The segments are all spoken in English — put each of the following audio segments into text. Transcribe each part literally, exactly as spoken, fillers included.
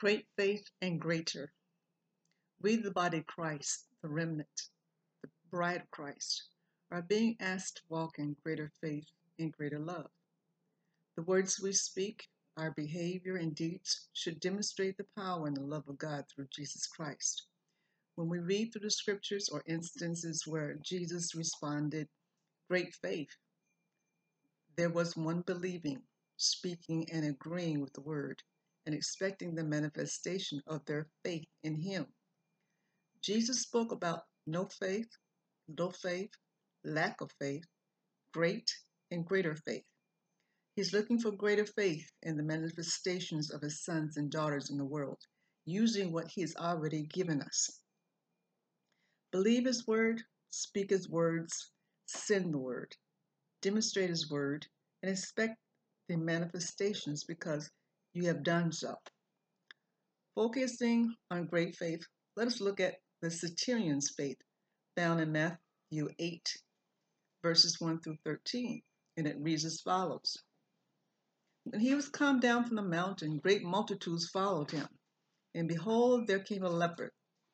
Great faith and greater. We, the body of Christ, the remnant, the bride of Christ, are being asked to walk in greater faith and greater love. The words we speak, our behavior and deeds should demonstrate the power and the love of God through Jesus Christ. When we read through the scriptures or instances where Jesus responded, great faith, there was one believing, speaking, and agreeing with the word, and expecting the manifestation of their faith in him. Jesus spoke about no faith, low faith, lack of faith, great and greater faith. He's looking for greater faith in the manifestations of his sons and daughters in the world, using what he has already given us. Believe his word, speak his words, send the word, demonstrate his word, and expect the manifestations because you have done so. Focusing on great faith, let us look at the centurion's faith found in Matthew eight, verses one through thirteen, and it reads as follows. When he was come down from the mountain, great multitudes followed him, and behold, there came a leper,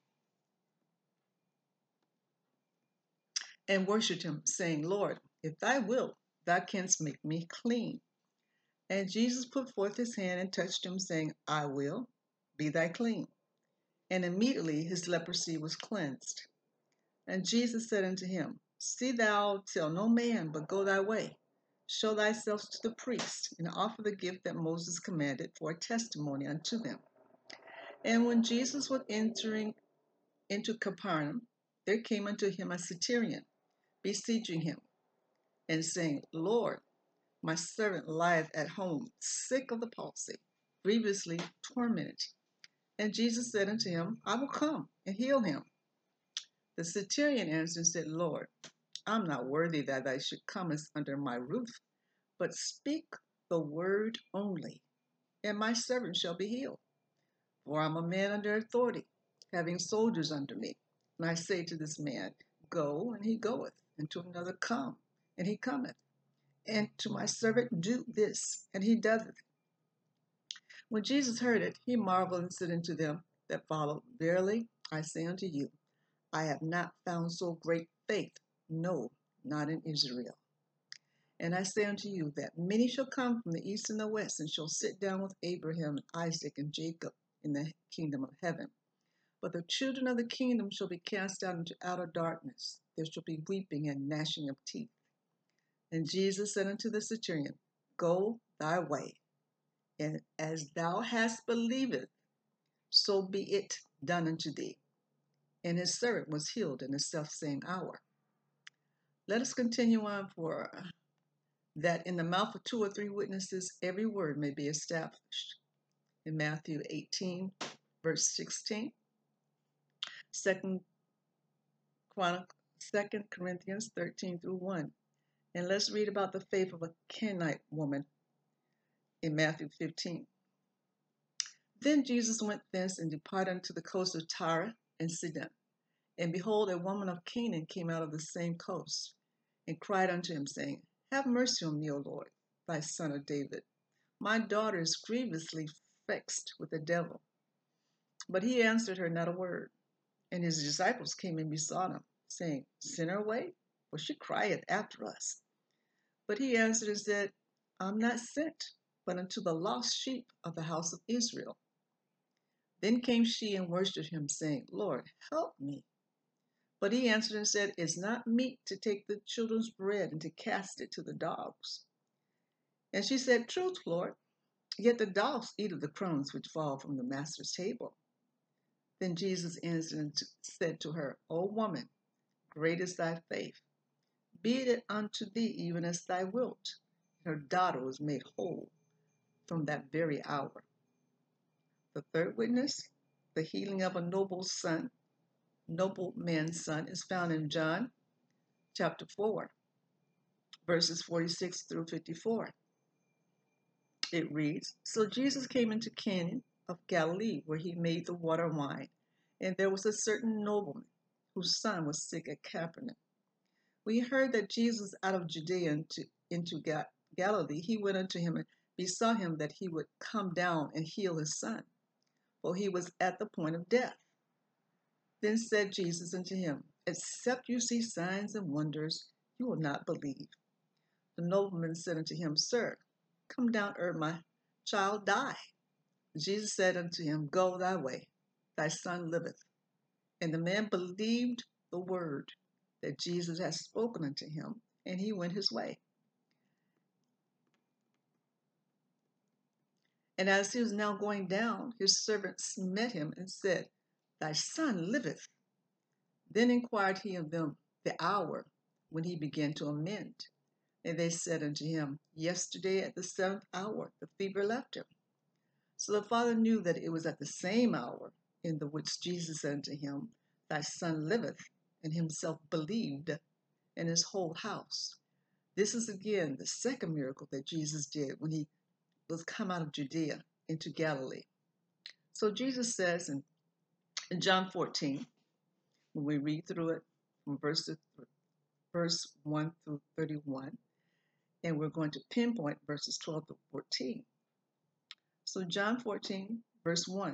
and worshipped him, saying, Lord, if thy wilt, thou canst make me clean. And Jesus put forth his hand and touched him, saying, I will, be thy clean. And immediately his leprosy was cleansed. And Jesus said unto him, See thou tell no man, but go thy way. Show thyself to the priest, and offer the gift that Moses commanded for a testimony unto them. And when Jesus was entering into Capernaum, there came unto him a centurion, beseeching him, and saying, Lord, my servant lieth at home, sick of the palsy, grievously tormented. And Jesus said unto him, I will come and heal him. The centurion answered and said, Lord, I'm not worthy that thou should come under my roof, but speak the word only, and my servant shall be healed. For I'm a man under authority, having soldiers under me. And I say to this man, Go, and he goeth, and to another, Come, and he cometh. And to my servant, Do this, and he doeth it. When Jesus heard it, he marveled and said unto them that followed, Verily I say unto you, I have not found so great faith, no, not in Israel. And I say unto you that many shall come from the east and the west, and shall sit down with Abraham and Isaac and Jacob in the kingdom of heaven. But the children of the kingdom shall be cast out into outer darkness. There shall be weeping and gnashing of teeth. And Jesus said unto the centurion, Go thy way, and as thou hast believed, so be it done unto thee. And his servant was healed in the selfsame hour. Let us continue on for that in the mouth of two or three witnesses every word may be established. In Matthew eighteen, verse sixteen, Second Corinthians thirteen through one. And let's read about the faith of a Canaanite woman in Matthew fifteen. Then Jesus went thence and departed unto the coast of Tyre and Sidon. And behold, a woman of Canaan came out of the same coast, and cried unto him, saying, Have mercy on me, O Lord, thy son of David. My daughter is grievously vexed with the devil. But he answered her not a word. And his disciples came and besought him, saying, Send her away, for she crieth after us. But he answered and said, I am not sent, but unto the lost sheep of the house of Israel. Then came she and worshipped him, saying, Lord, help me. But he answered and said, It's not meet to take the children's bread and to cast it to the dogs. And she said, Truth, Lord, yet the dogs eat of the crumbs which fall from the master's table. Then Jesus answered and said to her, O woman, great is thy faith. Be it unto thee even as thou wilt. Her daughter was made whole from that very hour. The third witness, the healing of a noble son, noble man's son, is found in John chapter four, verses forty-six through fifty-four. It reads, So Jesus came into Cana of Galilee, where he made the water wine. And there was a certain nobleman whose son was sick at Capernaum. We heard that Jesus out of Judea into, into Ga- Galilee, he went unto him and besought him that he would come down and heal his son, for he was at the point of death. Then said Jesus unto him, Except you see signs and wonders, you will not believe. The nobleman said unto him, Sir, come down ere my child die. Jesus said unto him, Go thy way, thy son liveth. And the man believed the word that Jesus had spoken unto him, and he went his way. And as he was now going down, his servants met him and said, Thy son liveth. Then inquired he of them the hour when he began to amend. And they said unto him, Yesterday at the seventh hour the fever left him. So the father knew that it was at the same hour in the which Jesus said unto him, Thy son liveth, and himself believed, and his whole house. This is again the second miracle that Jesus did when he was come out of Judea into Galilee. So Jesus says in, in John fourteen, when we read through it from verse, verse one through thirty-one, and we're going to pinpoint verses twelve to fourteen. So John fourteen, verse one,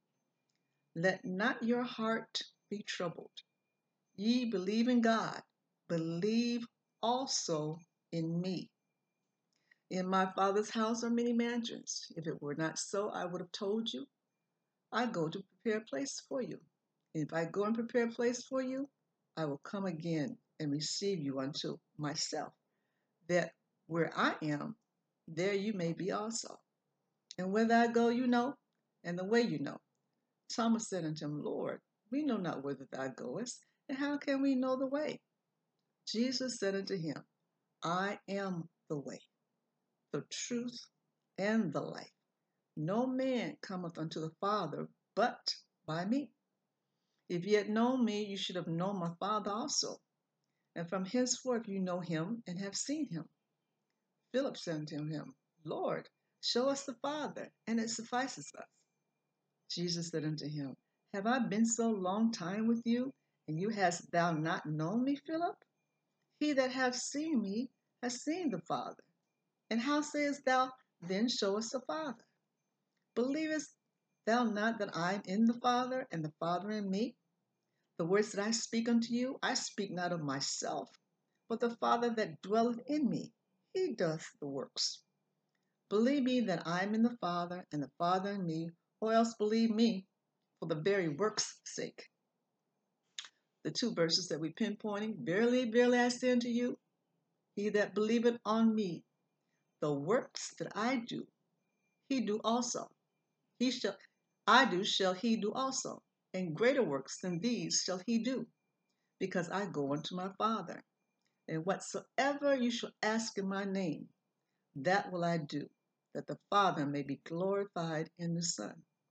Let not your heart be troubled. Ye believe in God, believe also in me. In my Father's house are many mansions. If it were not so, I would have told you. I go to prepare a place for you. And if I go and prepare a place for you, I will come again and receive you unto myself, that where I am, there you may be also. And whither I go, you know, and the way you know. Thomas said unto him, Lord, we know not whither thou goest, and how can we know the way? Jesus said unto him, I am the way, the truth, and the life. No man cometh unto the Father but by me. If ye had known me, you should have known my Father also. And from henceforth you know him and have seen him. Philip said unto him, Lord, show us the Father, and it suffices us. Jesus said unto him, Have I been so long time with you, and you hast thou not known me, Philip? He that hath seen me has seen the Father. And how sayest thou, Then show us the Father? Believest thou not that I am in the Father, and the Father in me? The words that I speak unto you, I speak not of myself, but the Father that dwelleth in me, he doth the works. Believe me that I am in the Father, and the Father in me, or else believe me for the very works' sake. The two verses that we pinpointing, Verily, verily, I say unto you, he that believeth on me, the works that I do, he do also. He shall, I do, shall he do also, and greater works than these shall he do, because I go unto my Father. And whatsoever you shall ask in my name, that will I do, that the Father may be glorified in the Son.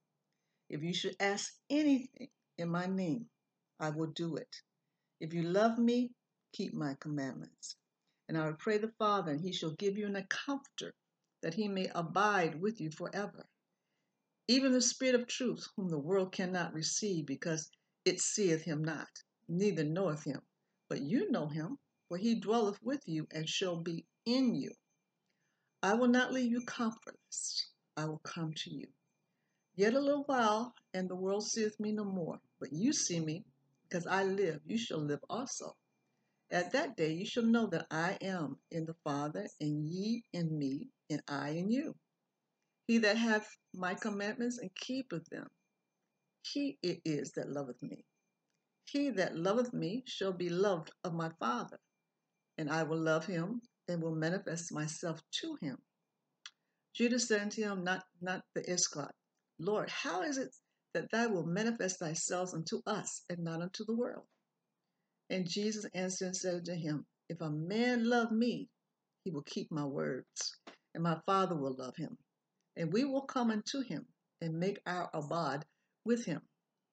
If you should ask anything in my name, I will do it. If you love me, keep my commandments. And I will pray the Father, and he shall give you an Comforter, that he may abide with you forever. Even the Spirit of truth, whom the world cannot receive, because it seeth him not, neither knoweth him. But you know him, for he dwelleth with you and shall be in you. I will not leave you comfortless. I will come to you. Yet a little while, and the world seeth me no more. But you see me, because I live, you shall live also. At that day you shall know that I am in the Father, and ye in me, and I in you. He that hath my commandments and keepeth them, he it is that loveth me. He that loveth me shall be loved of my Father, and I will love him, and will manifest myself to him. Judas said unto him, not, not the Iscariot, Lord, how is it that thou wilt manifest thyself unto us, and not unto the world? And Jesus answered and said unto him, If a man love me, he will keep my words, and my Father will love him, and we will come unto him, and make our abode with him.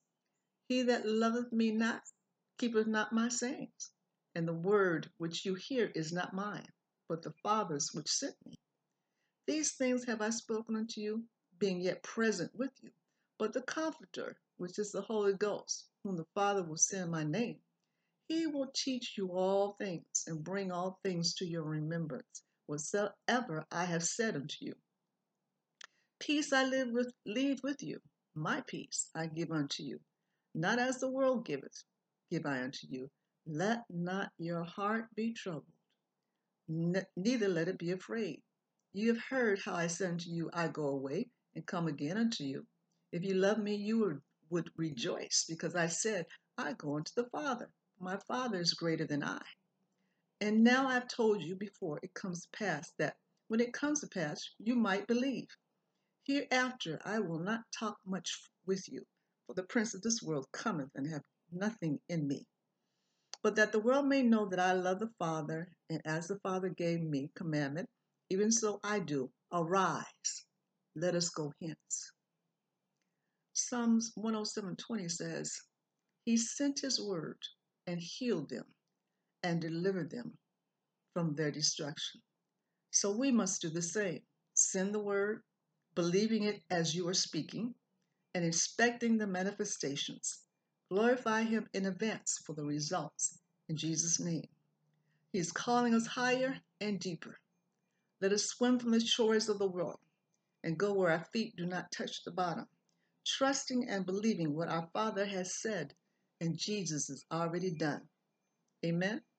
He that loveth me not, keepeth not my sayings, and the word which you hear is not mine, but the Father's which sent me. These things have I spoken unto you, being yet present with you. But the Comforter, which is the Holy Ghost, whom the Father will send in my name, he will teach you all things, and bring all things to your remembrance, whatsoever I have said unto you. Peace I live with, leave with you. My peace I give unto you, not as the world giveth, give I unto you. Let not your heart be troubled, ne- neither let it be afraid. You have heard how I said unto you, I go away and come again unto you. If you love me, you would, would rejoice, because I said, I go unto the Father. My Father is greater than I. And now I've told you before it comes to pass, that when it comes to pass, you might believe. Hereafter I will not talk much with you, for the prince of this world cometh and hath nothing in me. But that the world may know that I love the Father, and as the Father gave me commandment, even so I do. Arise, let us go hence. Psalms one oh seven twenty says, He sent his word and healed them and delivered them from their destruction. So we must do the same. Send the word, believing it as you are speaking, and expecting the manifestations. Glorify him in advance for the results in Jesus' name. He is calling us higher and deeper. Let us swim from the shores of the world and go where our feet do not touch the bottom, trusting and believing what our Father has said and Jesus has already done. Amen.